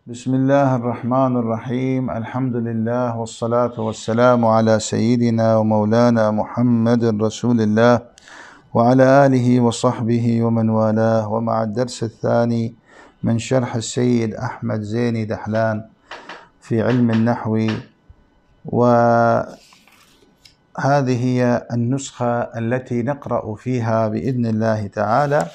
بسم الله الرحمن الرحيم. الحمد لله والصلاة والسلام على سيدنا ومولانا محمد رسول الله وعلى آله وصحبه ومن والاه. ومع الدرس الثاني من شرح السيد أحمد زيني دحلان في علم النحو، وهذه هي النسخة التي نقرأ فيها بإذن الله تعالى.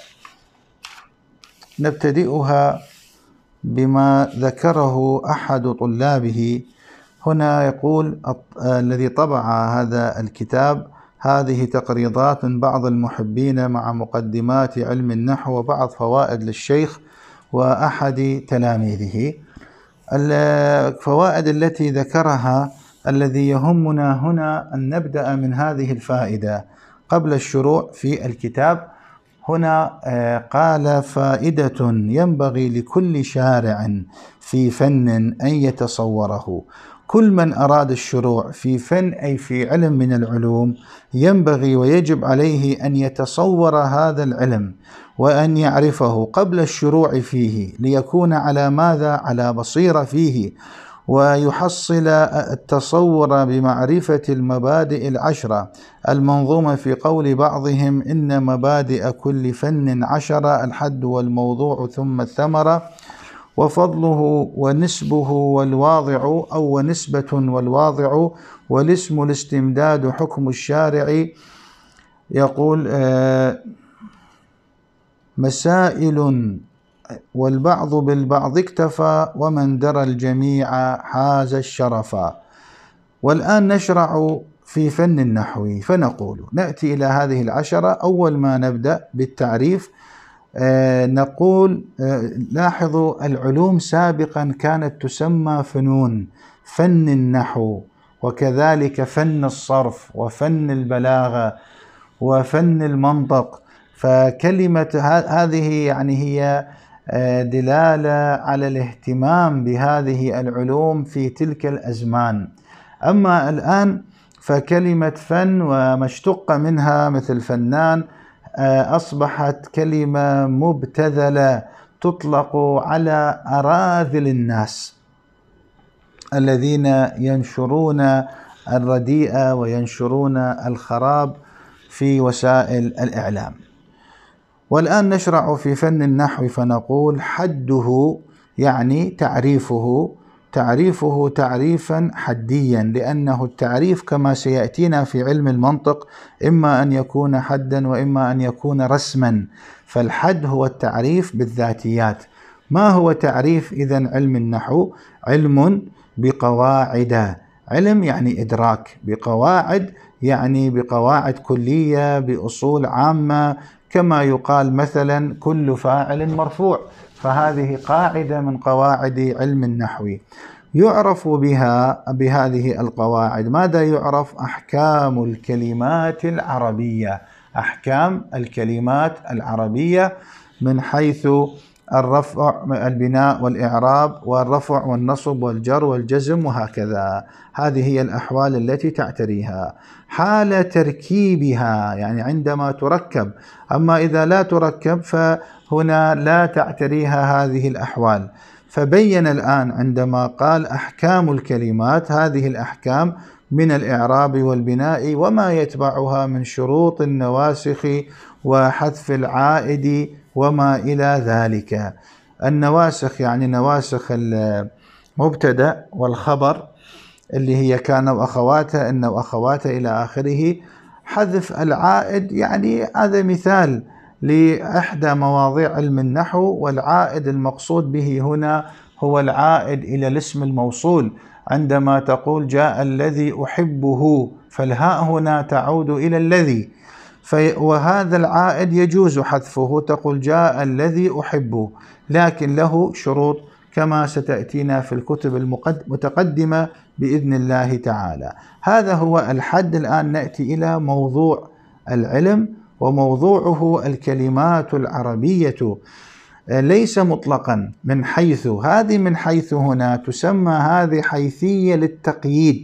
نبتدئها بما ذكره أحد طلابه هنا. يقول الذي طبع هذا الكتاب: هذه تقريضات من بعض المحبين مع مقدمات علم النحو وبعض فوائد للشيخ وأحد تلاميذه. الفوائد التي ذكرها، الذي يهمنا هنا أن نبدأ من هذه الفائدة قبل الشروع في الكتاب. هنا قال: فائدة ينبغي لكل شارع في فن أن يتصوره. كل من أراد الشروع في فن أي في علم من العلوم ينبغي ويجب عليه أن يتصور هذا العلم وأن يعرفه قبل الشروع فيه، ليكون على ماذا؟ على بصيرة فيه، ويحصل التصور بمعرفة المبادئ العشرة المنظومة في قول بعضهم: إن مبادئ كل فن 10، الحد والموضوع ثم الثمرة وفضله ونسبه والواضع أو ونسبة والواضع والاسم الاستمداد حكم الشارع. يقول: مسائل والبعض بالبعض اكتفى ومن درى الجميع حاز الشرفا. والآن نشرع في فن النحو، فنقول نأتي إلى هذه العشرة. أول ما نبدأ بالتعريف نقول: لاحظوا العلوم سابقا كانت تسمى فنون، فن النحو وكذلك فن الصرف وفن البلاغة وفن المنطق. فكلمة هذه يعني هي دلالة على الاهتمام بهذه العلوم في تلك الأزمان. أما الآن فكلمة فن وما اشتق منها مثل فنان أصبحت كلمة مبتذلة تطلق على أراذل الناس الذين ينشرون الرديئة وينشرون الخراب في وسائل الإعلام. والآن نشرع في فن النحو، فنقول: حده يعني تعريفه تعريفا حديا، لأنه التعريف كما سيأتينا في علم المنطق إما أن يكون حدا وإما أن يكون رسما. فالحد هو التعريف بالذاتيات. ما هو تعريف إذن علم النحو؟ علم بقواعد. علم يعني إدراك، بقواعد يعني بقواعد كلية، بأصول عامة، كما يقال مثلا كل فاعل مرفوع، فهذه قاعدة من قواعد علم النحو. يعرف بهذه القواعد ماذا يعرف؟ أحكام الكلمات العربية. أحكام الكلمات العربية من حيث الرفع، البناء والإعراب والرفع والنصب والجر والجزم وهكذا. هذه هي الأحوال التي تعتريها. حال تركيبها يعني عندما تركب، أما إذا لا تركب فهنا لا تعتريها هذه الأحوال. فبين الآن عندما قال أحكام الكلمات، هذه الأحكام من الإعراب والبناء وما يتبعها من شروط النواسخ وحذف العائد وما إلى ذلك. النواسخ يعني نواسخ المبتدأ والخبر اللي هي كان وأخواته، إن وأخواته إلى آخره. حذف العائد يعني هذا مثال لإحدى مواضيع علم النحو، والعائد المقصود به هنا هو العائد إلى الاسم الموصول. عندما تقول جاء الذي أحبه، فالهاء هنا تعود إلى الذي، وهذا العائد يجوز حذفه، تقول جاء الذي أحبه، لكن له شروط كما ستأتينا في الكتب المتقدمة بإذن الله تعالى. هذا هو الحد. الآن نأتي إلى موضوع العلم، وموضوعه الكلمات العربية، ليس مطلقا من حيث هذه، من حيث هنا تسمى هذه حيثية للتقييد،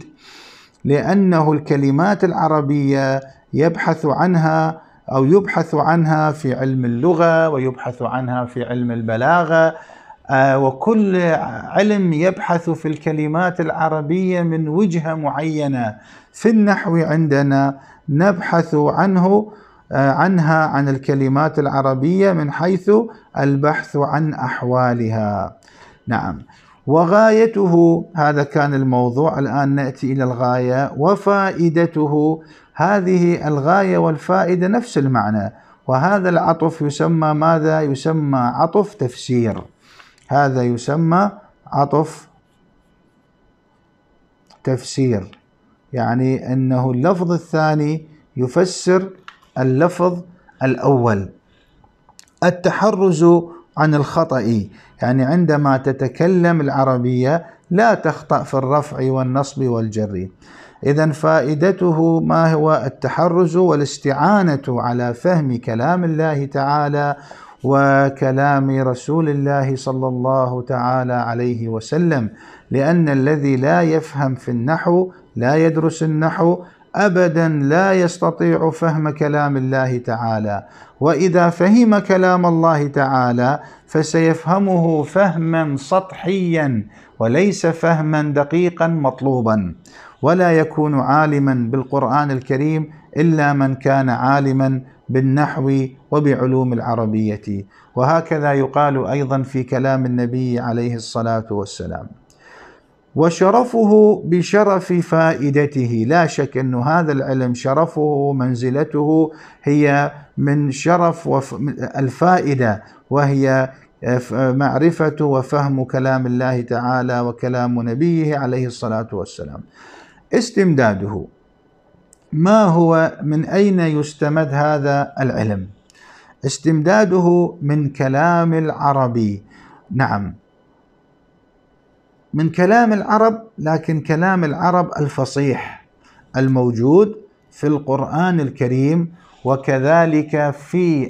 لأنه الكلمات العربية يبحث عنها في علم اللغة، ويبحث عنها في علم البلاغة، وكل علم يبحث في الكلمات العربية من وجهة معينة. في النحو عندنا نبحث عنها عن الكلمات العربية من حيث البحث عن أحوالها. نعم. وغايته، هذا كان الموضوع، الآن نأتي إلى الغاية وفائدته. هذه الغاية والفائدة نفس المعنى، وهذا العطف يسمى ماذا؟ يسمى عطف تفسير. هذا يسمى عطف تفسير، يعني أنه اللفظ الثاني يفسر اللفظ الأول. التحرز عن الخطأ، يعني عندما تتكلم العربية لا تخطأ في الرفع والنصب والجر. إذن فائدته ما هو؟ التحرز والاستعانة على فهم كلام الله تعالى وكلام رسول الله صلى الله تعالى عليه وسلم، لأن الذي لا يفهم في النحو، لا يدرس النحو أبدا لا يستطيع فهم كلام الله تعالى. وإذا فهم كلام الله تعالى فسيفهمه فهما سطحيا وليس فهما دقيقا مطلوبا، ولا يكون عالما بالقرآن الكريم إلا من كان عالما بالنحو وبعلوم العربية. وهكذا يقال أيضا في كلام النبي عليه الصلاة والسلام. وشرفه بشرف فائدته، لا شك أن هذا العلم شرفه ومنزلته هي من شرف الفائدة، وهي معرفة وفهم كلام الله تعالى وكلام نبيه عليه الصلاة والسلام. استمداده، ما هو؟ من أين يستمد هذا العلم؟ استمداده من كلام العربي. نعم، من كلام العرب، لكن كلام العرب الفصيح الموجود في القرآن الكريم، وكذلك في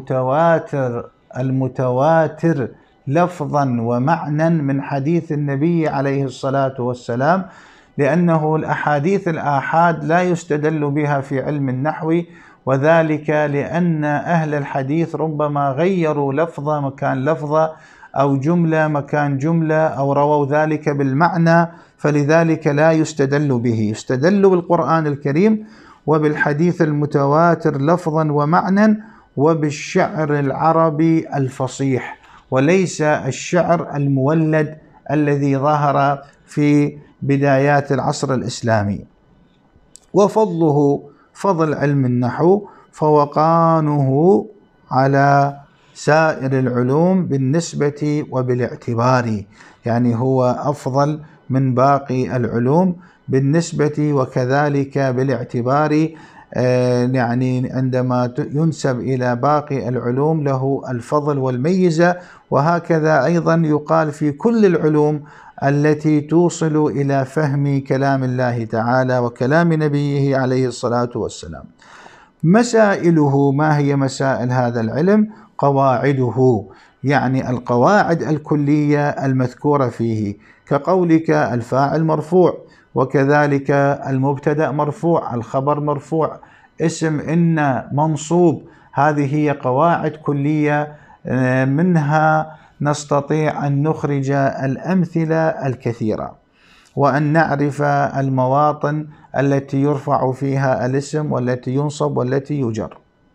المتواتر لفظا ومعنى من حديث النبي عليه الصلاة والسلام، لأنه الأحاديث الآحاد لا يستدل بها في علم النحو، وذلك لأن أهل الحديث ربما غيروا لفظة مكان لفظة أو جملة مكان جملة أو رووا ذلك بالمعنى، فلذلك لا يستدل به. يستدل بالقرآن الكريم وبالحديث المتواتر لفظا ومعنى وبالشعر العربي الفصيح، وليس الشعر المولد الذي ظهر في بدايات العصر الإسلامي. وفضله، فضل علم النحو فوقانه على سائر العلوم بالنسبة وبالاعتبار، يعني هو أفضل من باقي العلوم بالنسبة وكذلك بالاعتبار، يعني عندما ينسب إلى باقي العلوم له الفضل والميزة. وهكذا أيضا يقال في كل العلوم التي توصل إلى فهم كلام الله تعالى وكلام نبيه عليه الصلاة والسلام. مسائله، ما هي مسائل هذا العلم؟ قواعده، يعني القواعد الكلية المذكورة فيه، كقولك الفاعل مرفوع، وكذلك المبتدأ مرفوع، الخبر مرفوع، اسم إن منصوب. هذه هي قواعد كلية، منها نستطيع أن نخرج الأمثلة الكثيرة، وأن نعرف المواطن التي يرفع فيها الاسم والتي ينصب والتي يجر.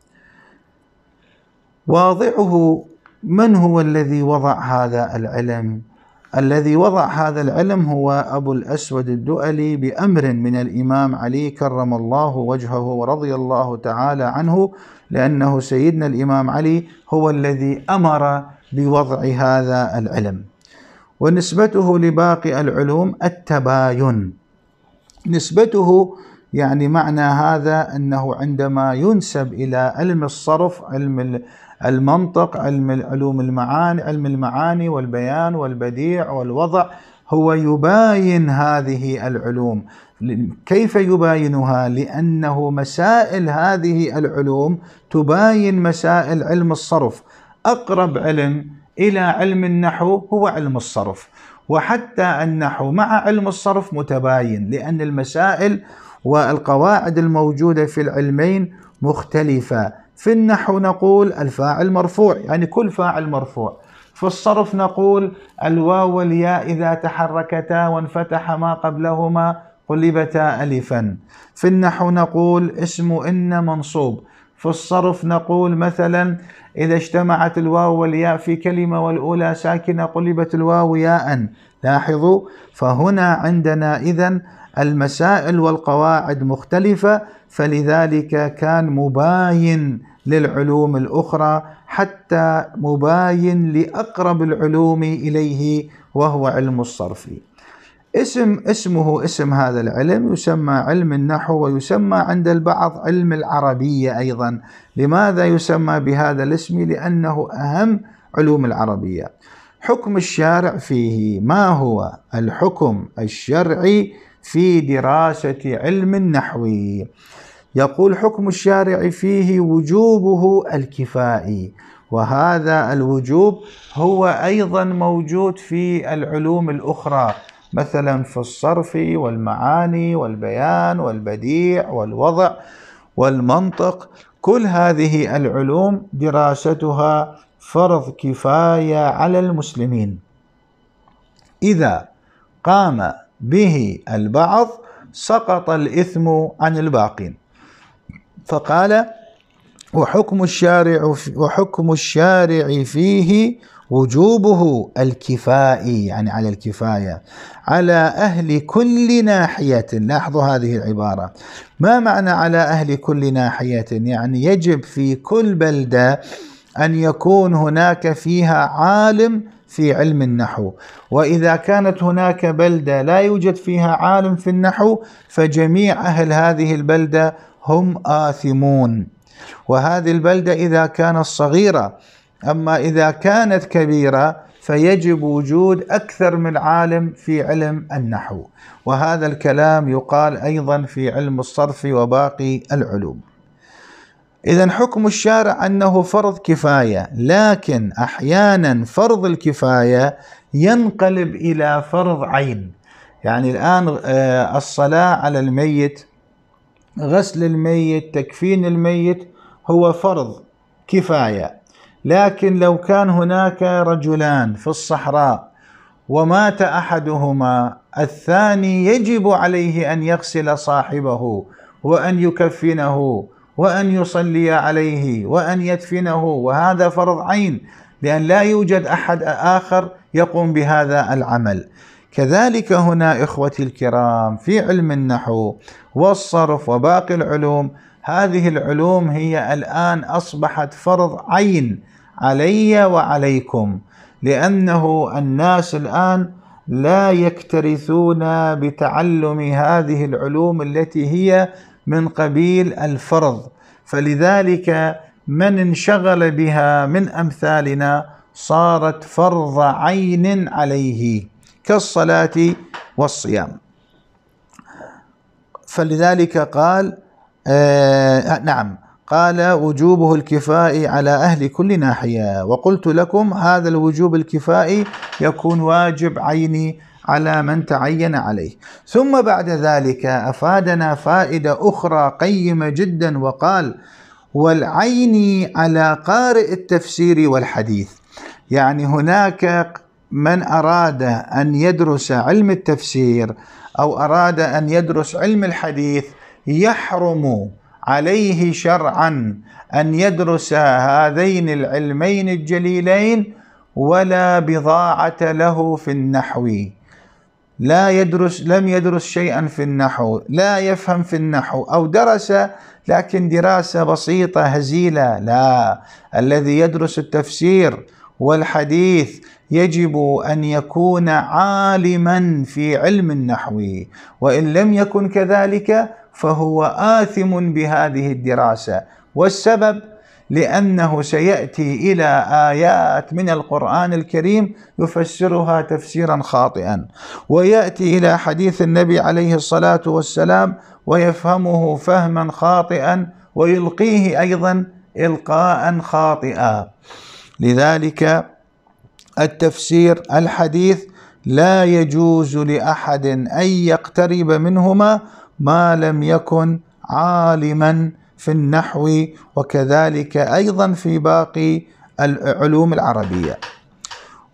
واضعه، من هو الذي وضع هذا العلم؟ الذي وضع هذا العلم هو أبو الأسود الدؤلي بأمر من الإمام علي كرم الله وجهه ورضي الله تعالى عنه، لأنه سيدنا الإمام علي هو الذي أمر بوضع هذا العلم. ونسبته لباقي العلوم التباين. نسبته يعني معنى هذا أنه عندما ينسب إلى علم الصرف، علم المنطق، علوم المعاني، علم المعاني والبيان والبديع والوضع، هو يباين هذه العلوم. كيف يباينها؟ لأنه مسائل هذه العلوم تباين مسائل علم الصرف. أقرب علم إلى علم النحو هو علم الصرف، وحتى النحو مع علم الصرف متباين، لأن المسائل والقواعد الموجودة في العلمين مختلفة. في النحو نقول الفاعل مرفوع، يعني كل فاعل مرفوع. في الصرف نقول الواو والياء إذا تحركتا وانفتح ما قبلهما قلبتا ألفا. في النحو نقول اسم إن منصوب. في الصرف نقول مثلا إذا اجتمعت الواو والياء في كلمة والأولى ساكنة قلبت الواو ياء. لاحظوا، فهنا عندنا إذن المسائل والقواعد مختلفة، فلذلك كان مباين للعلوم الأخرى حتى مباين لأقرب العلوم إليه وهو علم الصرف. اسم هذا العلم يسمى علم النحو، ويسمى عند البعض علم العربية أيضا. لماذا يسمى بهذا الاسم؟ لأنه أهم علوم العربية. حكم الشارع فيه، ما هو الحكم الشرعي في دراسة علم النحو؟ يقول حكم الشارع فيه وجوبه الكفائي، وهذا الوجوب هو أيضا موجود في العلوم الأخرى، مثلا في الصرف والمعاني والبيان والبديع والوضع والمنطق. كل هذه العلوم دراستها فرض كفاية على المسلمين، إذا قام به البعض سقط الإثم عن الباقين. فقال وحكم الشارع فيه وجوبه الكفائي، يعني على الكفاية، على أهل كل ناحية. لاحظوا هذه العبارة، ما معنى على أهل كل ناحية؟ يعني يجب في كل بلدة أن يكون هناك فيها عالم في علم النحو، وإذا كانت هناك بلدة لا يوجد فيها عالم في النحو فجميع أهل هذه البلدة هم آثمون. وهذه البلدة إذا كانت صغيرة، أما إذا كانت كبيرة فيجب وجود أكثر من عالم في علم النحو. وهذا الكلام يقال أيضا في علم الصرف وباقي العلوم. إذن حكم الشارع أنه فرض كفاية، لكن أحيانا فرض الكفاية ينقلب إلى فرض عين. يعني الآن الصلاة على الميت، غسل الميت، تكفين الميت هو فرض كفاية، لكن لو كان هناك رجلان في الصحراء ومات أحدهما، الثاني يجب عليه أن يغسل صاحبه وأن يكفنه وأن يصلي عليه وأن يدفنه، وهذا فرض عين، لأن لا يوجد أحد آخر يقوم بهذا العمل. كذلك هنا إخوتي الكرام في علم النحو والصرف وباقي العلوم، هذه العلوم هي الآن أصبحت فرض عين علي وعليكم، لأنه الناس الآن لا يكترثون بتعلم هذه العلوم التي هي من قبيل الفرض، فلذلك من انشغل بها من أمثالنا صارت فرض عين عليه كالصلاة والصيام. فلذلك قال قال وجوبه الكفائي على أهل كل ناحية. وقلت لكم هذا الوجوب الكفائي يكون واجب عيني على من تعين عليه. ثم بعد ذلك أفادنا فائدة أخرى قيمة جدا، وقال والعين على قارئ التفسير والحديث. يعني هناك من أراد أن يدرس علم التفسير أو أراد أن يدرس علم الحديث يحرم عليه شرعا أن يدرس هذين العلمين الجليلين ولا بضاعة له في النحو. لم يدرس شيئا في النحو، لا يفهم في النحو، أو درس لكن دراسة بسيطة هزيلة. لا، الذي يدرس التفسير والحديث يجب أن يكون عالما في علم النحو، وإن لم يكن كذلك فهو آثم بهذه الدراسة. والسبب لأنه سيأتي إلى آيات من القرآن الكريم يفسرها تفسيرا خاطئا، ويأتي إلى حديث النبي عليه الصلاة والسلام ويفهمه فهما خاطئا ويلقيه أيضا إلقاء خاطئا. لذلك التفسير الحديث لا يجوز لأحد أن يقترب منهما ما لم يكن عالما في النحو، وكذلك أيضا في باقي العلوم العربية.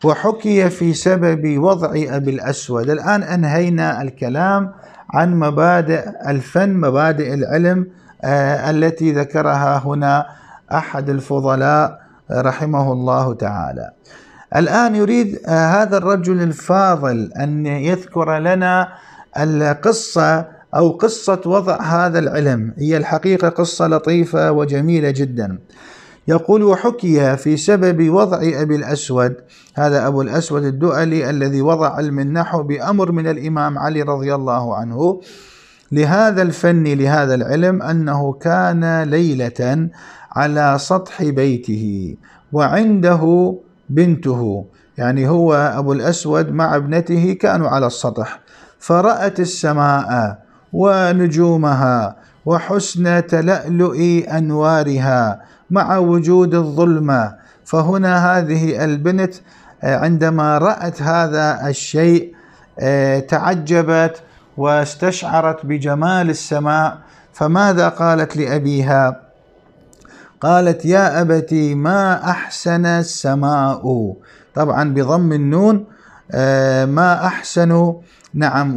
وحكي في سبب وضع أبي الأسود. الآن أنهينا الكلام عن مبادئ الفن، مبادئ العلم التي ذكرها هنا أحد الفضلاء رحمه الله تعالى. الآن يريد هذا الرجل الفاضل أن يذكر لنا القصة أو قصة وضع هذا العلم. هي الحقيقة قصة لطيفة وجميلة جدا. يقول: وحكي في سبب وضع أبي الأسود، هذا أبو الأسود الدؤلي الذي وضع علم النحو بأمر من الإمام علي رضي الله عنه لهذا الفن، لهذا العلم، أنه كان ليلة على سطح بيته وعنده بنته، يعني هو أبو الأسود مع ابنته كانوا على السطح، فرأت السماء ونجومها وحسن تلألؤ أنوارها مع وجود الظلمة. فهنا هذه البنت عندما رأت هذا الشيء تعجبت واستشعرت بجمال السماء، فماذا قالت لأبيها؟ قالت: يا أبتي ما أحسن السماء، طبعا بضم النون، ما أحسن، نعم،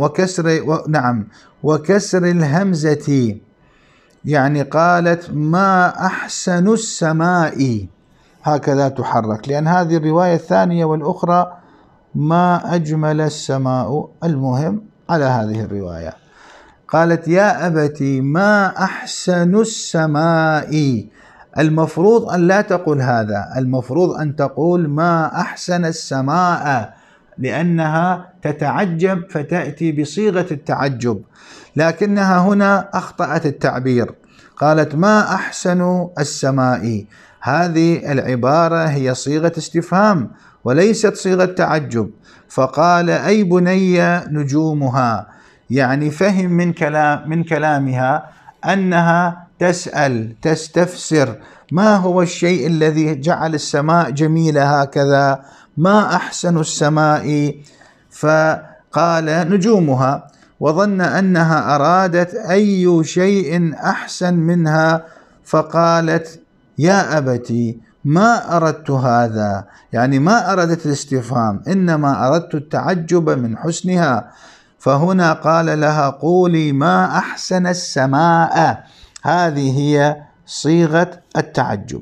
وكسر الهمزة، يعني قالت ما أحسن السماء، هكذا تحرك، لأن هذه الرواية الثانية والأخرى ما أجمل السماء. المهم على هذه الرواية قالت: يا أبتي ما أحسن السماء. المفروض أن لا تقول هذا، المفروض أن تقول ما أحسن السماء، لأنها تتعجب فتأتي بصيغة التعجب، لكنها هنا أخطأت التعبير، قالت ما أحسن السماء. هذه العبارة هي صيغة استفهام وليست صيغة تعجب. فقال: أي بني نجومها، يعني فهم من كلامها أنها تسأل، تستفسر ما هو الشيء الذي جعل السماء جميلة هكذا، ما أحسن السماء؟ فقال: نجومها، وظن أنها أرادت أي شيء أحسن منها، فقالت: يا أبتي ما أردت هذا، يعني ما أردت الاستفهام، إنما أردت التعجب من حسنها. فهنا قال لها: قولي ما أحسن السماء، هذه هي صيغة التعجب.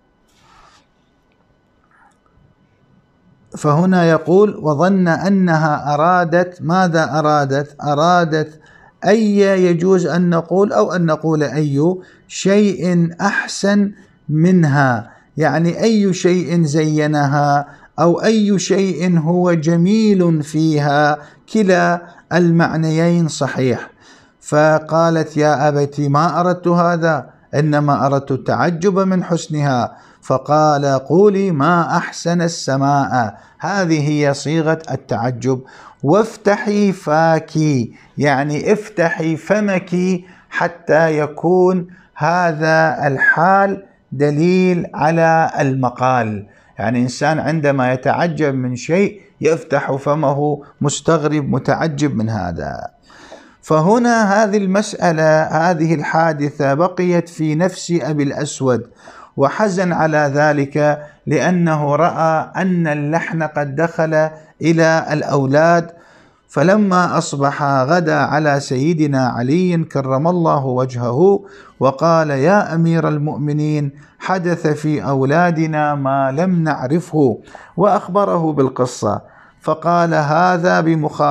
فهنا يقول: وظن أنها أرادت، ماذا أرادت؟ أرادت أي، يجوز أن نقول أو أن نقول أي شيء أحسن منها، يعني أي شيء زينها أو أي شيء هو جميل فيها، كلا المعنيين صحيح. فقالت: يا أبتي ما أردت هذا، إنما أردت التعجب من حسنها. فقال: قولي ما أحسن السماء، هذه هي صيغة التعجب. وافتحي فاك، يعني افتحي فمك حتى يكون هذا الحال دليل على المقال، يعني إنسان عندما يتعجب من شيء يفتح فمه مستغرب متعجب من هذا. فهنا هذه المسألة، هذه الحادثة بقيت في نفس أبي الأسود، وحزن على ذلك لأنه رأى أن اللحن قد دخل إلى الأولاد. فلما أصبح غدا على سيدنا علي كرم الله وجهه وقال: يا أمير المؤمنين، حدث في أولادنا ما لم نعرفه، وأخبره بالقصة. فقال: هذا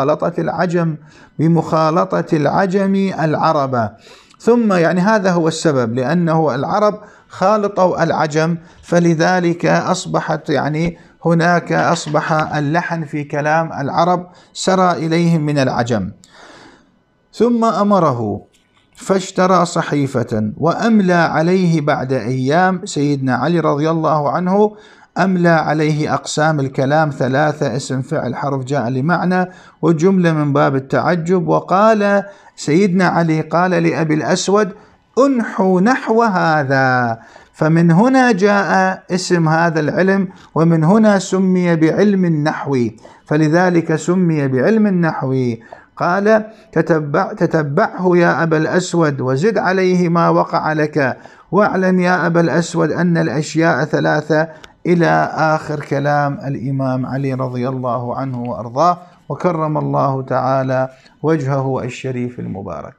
بمخالطة العجم العرب. ثم يعني هذا هو السبب، لأنه العرب خالطوا العجم، فلذلك أصبحت يعني هناك أصبح اللحن في كلام العرب سرى إليهم من العجم. ثم أمره فاشترى صحيفة وأملى عليه بعد أيام، سيدنا علي رضي الله عنه أملى عليه أقسام الكلام 3: اسم، فعل، حرف جاء لمعنى، وجملة من باب التعجب. وقال سيدنا علي قال لأبي الأسود: أنحو نحو هذا. فمن هنا جاء اسم هذا العلم، ومن هنا سمي بعلم النحو، فلذلك سمي بعلم النحو. قال: تتبعه يا أبا الأسود وزد عليه ما وقع لك، واعلم يا أبا الأسود أن الأشياء 3: إلى آخر كلام الإمام علي رضي الله عنه وأرضاه، وكرم الله تعالى وجهه الشريف المبارك.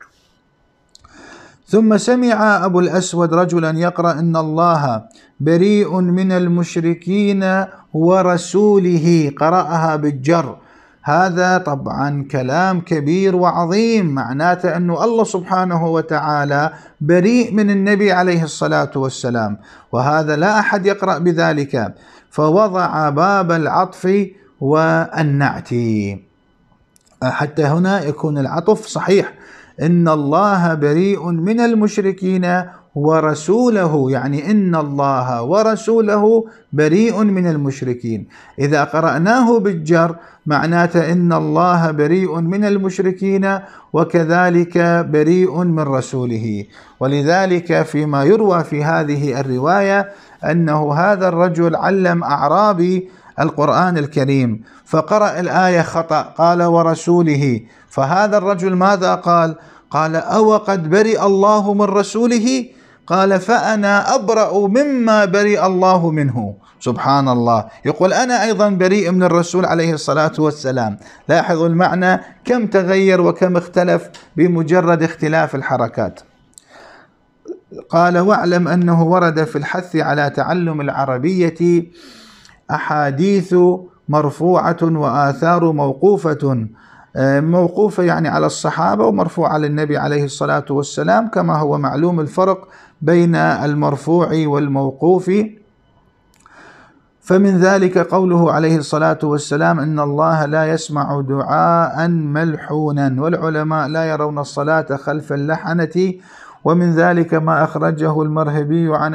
ثم سمع أبو الأسود رجلا يقرأ إن الله بريء من المشركين ورسوله، قرأها بالجر. هذا طبعا كلام كبير وعظيم، معناته أنه الله سبحانه وتعالى بريء من النبي عليه الصلاة والسلام، وهذا لا أحد يقرأ بذلك، فوضع باب العطف والنعت حتى هنا يكون العطف صحيح. إن الله بريء من المشركين ورسوله، يعني إن الله ورسوله بريء من المشركين. إذا قرأناه بالجر معناته إن الله بريء من المشركين وكذلك بريء من رسوله. ولذلك فيما يروى في هذه الرواية أنه هذا الرجل علم أعرابي القرآن الكريم فقرأ الآية خطأ، قال ورسوله، فهذا الرجل ماذا قال؟ قال أو قد برئ الله من رسوله؟ قال فأنا أبرأ مما برئ الله منه. سبحان الله، يقول أنا أيضا بريء من الرسول عليه الصلاة والسلام. لاحظوا المعنى كم تغير وكم اختلف بمجرد اختلاف الحركات. قال واعلم أنه ورد في الحث على تعلم العربية أحاديث مرفوعة وآثار موقوفة يعني على الصحابة، ومرفوعة على النبي عليه الصلاة والسلام، كما هو معلوم الفرق بين المرفوع والموقوف. فمن ذلك قوله عليه الصلاة والسلام إن الله لا يسمع دعاء ملحونا، والعلماء لا يرون الصلاة خلف اللحنة. ومن ذلك ما أخرجه المرهبي عن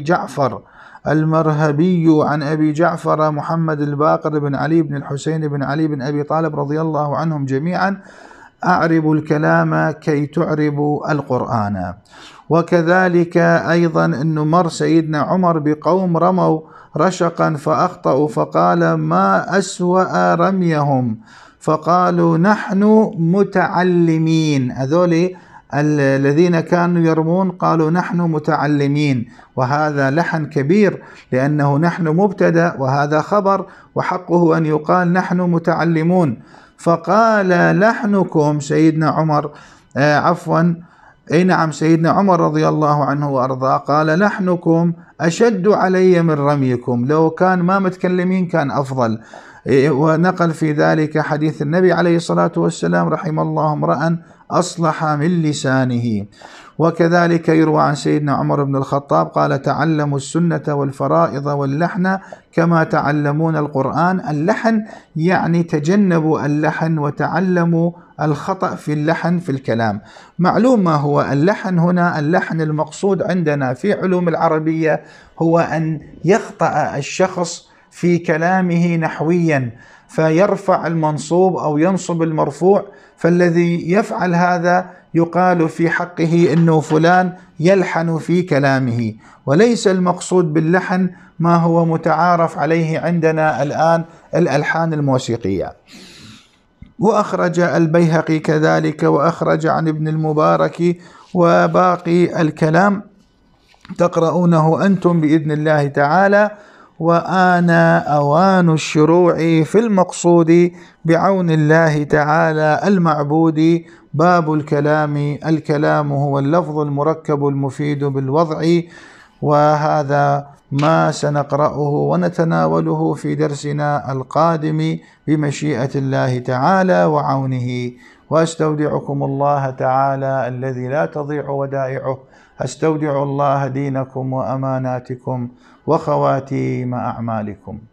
أبي جعفر محمد الباقر بن علي بن الحسين بن علي بن أبي طالب رضي الله عنهم جميعا: أعرب الكلام كي تعرب القرآن. وكذلك أيضا أنه مر سيدنا عمر بقوم رموا رشقا فأخطأوا فقال ما أسوأ رميهم، فقالوا نحن متعلمين. هذول الذين كانوا يرمون قالوا نحن متعلمين، وهذا لحن كبير لأنه نحن مبتدأ وهذا خبر، وحقه أن يقال نحن متعلمون. فقال لحنكم سيدنا عمر سيدنا عمر رضي الله عنه وأرضاه قال لحنكم أشد علي من رميكم، لو كان ما متكلمين كان أفضل. ونقل في ذلك حديث النبي عليه الصلاة والسلام رحم الله امرأ أصلح من لسانه. وكذلك يروى عن سيدنا عمر بن الخطاب قال تعلموا السنة والفرائض واللحن كما تعلمون القرآن. اللحن يعني تجنبوا اللحن وتعلموا الخطأ في اللحن في الكلام. معلوم ما هو اللحن هنا. اللحن المقصود عندنا في علوم العربية هو أن يخطأ الشخص في كلامه نحويا فيرفع المنصوب أو ينصب المرفوع، فالذي يفعل هذا يقال في حقه أنه فلان يلحن في كلامه، وليس المقصود باللحن ما هو متعارف عليه عندنا الآن الألحان الموسيقية. وأخرج البيهقي كذلك، وأخرج عن ابن المبارك. وباقي الكلام تقرؤونه أنتم بإذن الله تعالى. وآن أوان الشروع في المقصود بعون الله تعالى المعبود. باب الكلام. الكلام هو اللفظ المركب المفيد بالوضع، وهذا ما سنقرأه ونتناوله في درسنا القادم بمشيئة الله تعالى وعونه. وأستودعكم الله تعالى الذي لا تضيع ودائعه. أستودع الله دينكم وأماناتكم وخواتيم أعمالكم.